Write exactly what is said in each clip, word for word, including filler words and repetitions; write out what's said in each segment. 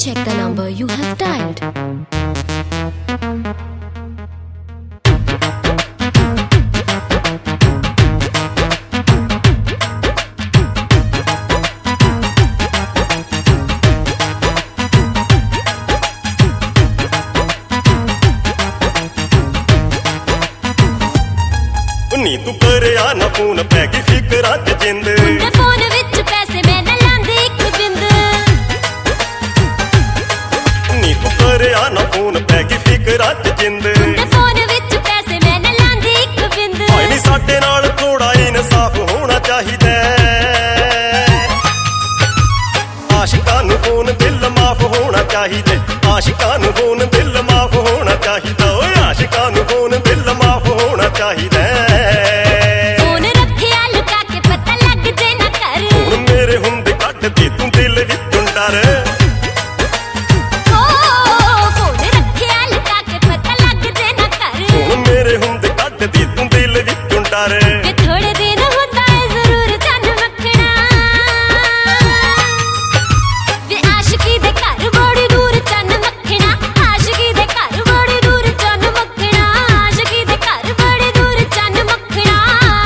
check the number you have dialed. नी तू करिया ना फोन पै गई फिकरां च जिंद उंदे फोन विच पैसे मैं ना लांदी इक बिंद नी तू करिया ना फोन पै गई फिकरां च जिंद उंदे फोन विच पैसे मैं ना लांदी इक बिंद हाय नी साडे नाल थोड़ा इंसाफ होना चाहिदा आशिकां नूं फोन दिल माफ होना चाहिदा आशिकां नूं फोन दिल माफ होना चाहिदा ओए आशिकां नूं फोन दिल माफ होना चाहिदा फोन रखिया लुका के पता लग जे ना कर हुण मेरे हुंदे कट दी तू दिल विचों डर ओ फोन रखिया लुका के पता लग जे ना कर हुण मेरे हुंदे कट दी तू दिल विचों डर वे थोड़े दिन हुंदा है जरूर चन मखना वे आशिकी दे घर बड़ी दूर चन मखना आशिकी दे घर बड़ी दूर चन मखना आशिकी दे घर बड़ी दूर चन मखना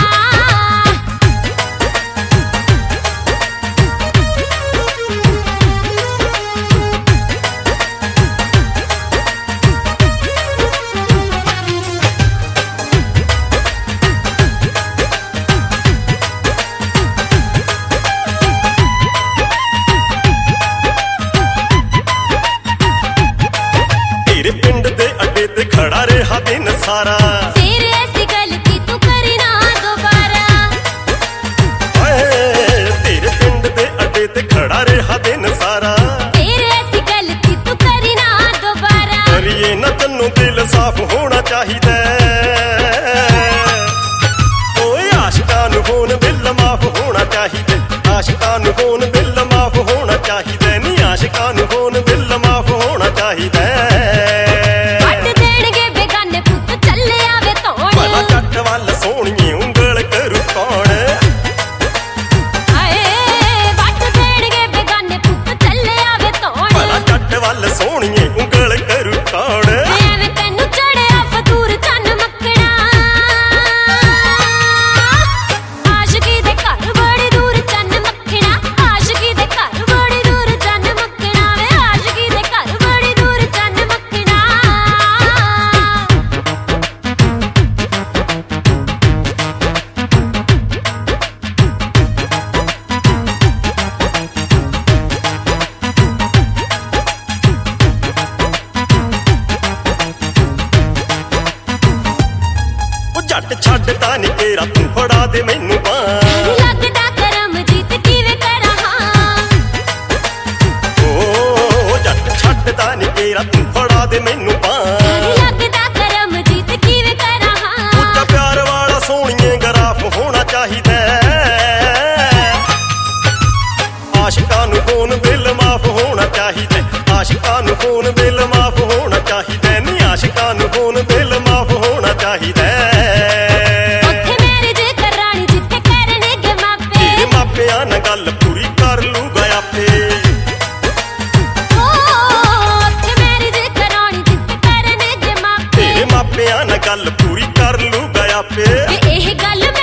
तेरे पिंड दे अड्डे ते खड़ा रहा दिन सारा फिर ऐसी गलती तू करी ना दोबारा हाय तेरे पिंड दे अड्डे ते खड़ा रहा दिन सारा फिर ऐसी गलती तू करी ना दोबारा करिए ना तन्नू दिल साफ होना चाहिदा ओए आशिकां नूं फोन दिल माफ होना चाहिदा आशिकां नूं फोन दिल माफ होना चाहिदा नी आशिकां नूं फोन दिल माफ होना चाहिदा ਵੱਟ ਦੇਣਗੇ ਬੇਗਾਨੇ ਪੁੱਤ ਚੱਲੇ ਆਵੇ ਧੋਣ ਭਲਾ ਜੱਟ ਵੱਲ ਸੋਹਣੀਏ ਉਂਗਲ ਕਰੂ ਕੌਣ ਹਾਏ ਵੱਟ ਦੇਣਗੇ ਬੇਗਾਨੇ ਪੁੱਤ ਚੱਲੇ ਆਵੇ ਧੋਣ ਭਲਾ ਜੱਟ ਵੱਲ ਸੋਹਣੀਏ ਉਂਗਲ ਕਰੂ ਕੌਣ ਐਵੇਂ ਤੈਨੂੰ ਚੜਿਆ ਫਤੂਰ ਚੰਨ ਮੱਕਣਾ ਆਸ਼ਕੀ ਦੇ ਘਰ ਬੜੀ ਦੂਰ ਚੰਨ ਮੱਖਣਾ ਆਸ਼ਕੀ ਦੇ ਘਰ ਬੜੀ ਦੂਰ ਚੰਨ ਮੱਖਣਾ ਵੇ ਆਸ਼ਕੀ ਦੇ ਘਰ ਬੜੀ ਦੂਰ ਚੰਨ ਮੱਖਣਾ ਉਹ ਜੱਟ ਛੱਡਦਾ ਨੀ ਤੇਰਾ ਤੂੰ ਫੜਾ ਦੇ ਮੈਨੂੰ ਬਾਂਹ ਲੱਗਦਾ ਕਰਮ ਜੀਤ ਕਿਵੇਂ ਕਰਾਂ ਹਾਂ ਓ ਜੱਟ ਛੱਡਦਾ ਨੀ ਤੇਰਾ ਤੂੰ ਫੜਾ ਦੇ ਮੈਨੂੰ ਬਾਂਹ ਲੱਗਦਾ ਕਰਮ ਜੀਤ ਕਿਵੇਂ ਕਰਾਂ ਹਾਂ ਉੱਚਾ ਪਿਆਰ ਵਾਲਾ ਸੋਹਣੀਏ ਗਰਾਫ ਹੋਣਾ ਚਾਹੀਦਾ ਆਸ਼ਿਕਾਂ ਨੂੰ ਫੋਨ ਦਿਲ ਮਾਫ ਹੋਣਾ ਚਾਹੀਦਾ ਆਸ਼ਿਕਾਂ ਨੂੰ ਫੋਨ ਦਿਲ ਮਾਫ ਹੋਣਾ ਚਾਹੀਦਾ ਨੀ ਆਸ਼ਿਕਾਂ ਨੂੰ ਫੋਨ ਦਿਲ ਮਾਫ ਹੋਣਾ ਚਾਹੀਦਾ ਉੱਥੇ ਮੇਰੇ ਜੇ ਕਰਾਣੀ ਜਿੱਥੇ ਕਰਨਗੇ ਮਾਪੇ ਤੇਰੇ ਮਾਪਿਆਂ ਨਾਲ ਗੱਲ ਪੂਰੀ ਕਰ ਲੂਗਾ ਆਪੇ ਓ ਉੱਥੇ ਮੇਰੇ ਜੇ ਕਰਾਣੀ ਜਿੱਥੇ ਕਰਨਗੇ ਮਾਪੇ ਤੇਰੇ ਮਾਪਿਆਂ ਨਾਲ ਗੱਲ ਪੂਰੀ ਕਰ ਲੂਗਾ ਆਪੇ ਵੇ ਇਹ ਗੱਲ